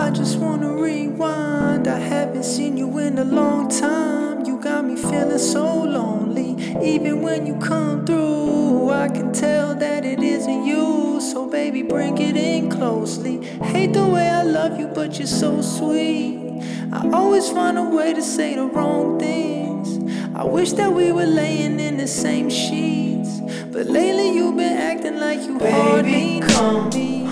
I just wanna rewind. I haven't seen you in a long time. You got me feeling so lonely. Even when you come through, I can tell that it isn't you. So baby, bring it in closely. Hate the way I love you, but you're so sweet. I always find a way to say the wrong things. I wish that we were laying in the same sheets, but lately you've been acting like you hardly know me.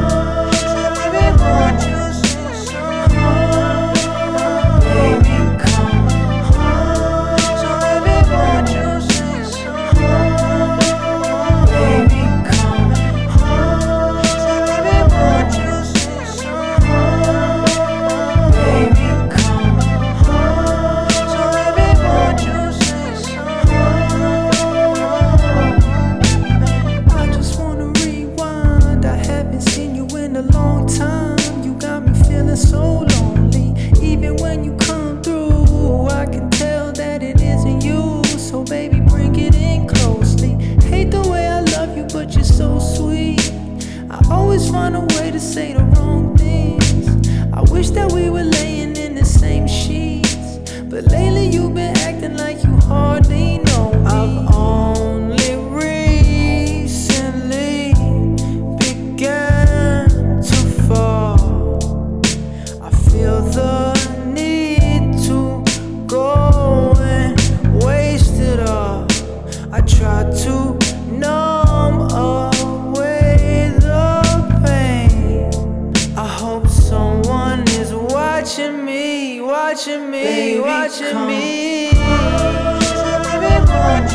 So lonely, even when you come through, I can tell that it isn't you. So baby, bring it in closely. Hate the way I love you, but you're so sweet. I always find a way to say the wrong things. I wish that we were laying in the same sheets, but lately you've been acting like you hardly know me. I've only recently began to fall. Feel the need to go and waste it all. I try to numb away the pain. I hope someone is watching me, watching me, baby, watching me.